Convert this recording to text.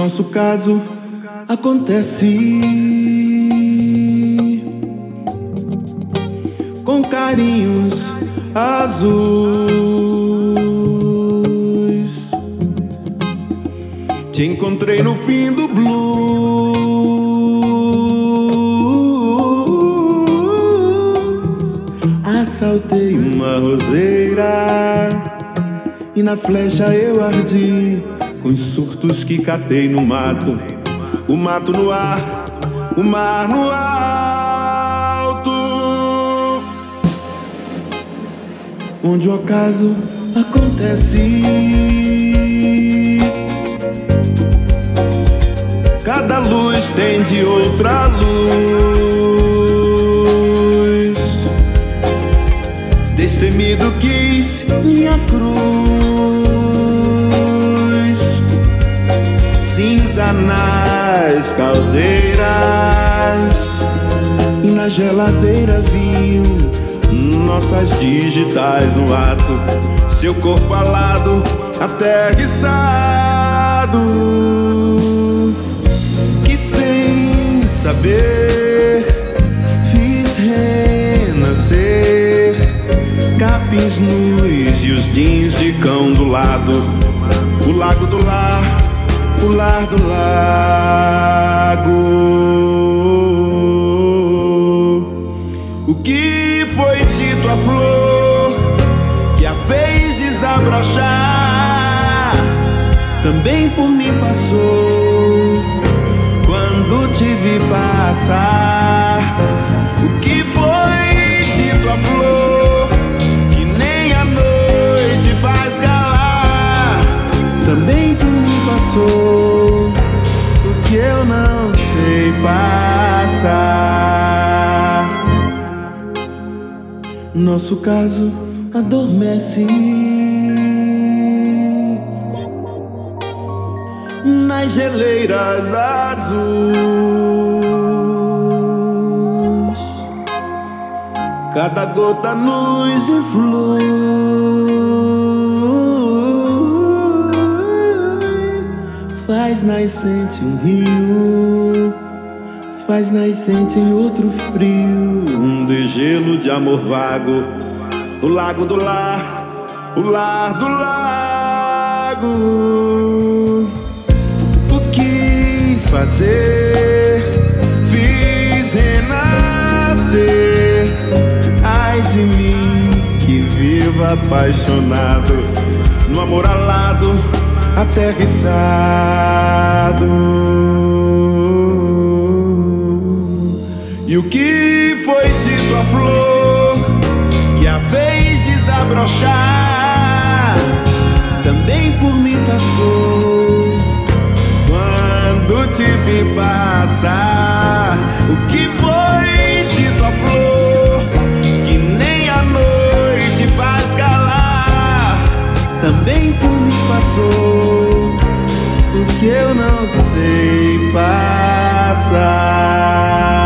nosso caso acontece com carinhos azuis. Te encontrei no fim do blues, assaltei uma roseira e na flecha eu ardi com os surtos que catei no mato. O mato no ar, o mar no alto, onde o acaso acontece. Cada luz tem de outra luz. Destemido quis minha cruz, cinza nas caldeiras e na geladeira vinho nossas digitais no ato, seu corpo alado, aterrissado, que sem saber fiz renascer capins nus e os jeans de cão do lado, o lago do lar, o lar do lago. O que foi dito à flor que a fez desabrochar também por mim passou quando te vi passar. O que foi dito à flor que nem a noite faz calar também por mim passou, o que eu não sei passar. Nosso caso adormece nas geleiras azuis. Cada gota nos influi, faz nascente um rio, faz nascente em outro frio um degelo de amor vago. O lago do lar, o lar do lago. O que fazer? Fiz renascer. Ai de mim que vivo apaixonado no amor alado, aterrissado. E o que foi dito à flor que a fez desabrochar também por mim passou quando te vi passar. O que foi dito à flor que nem a noite faz calar também por mim passou, o que eu não sei passar.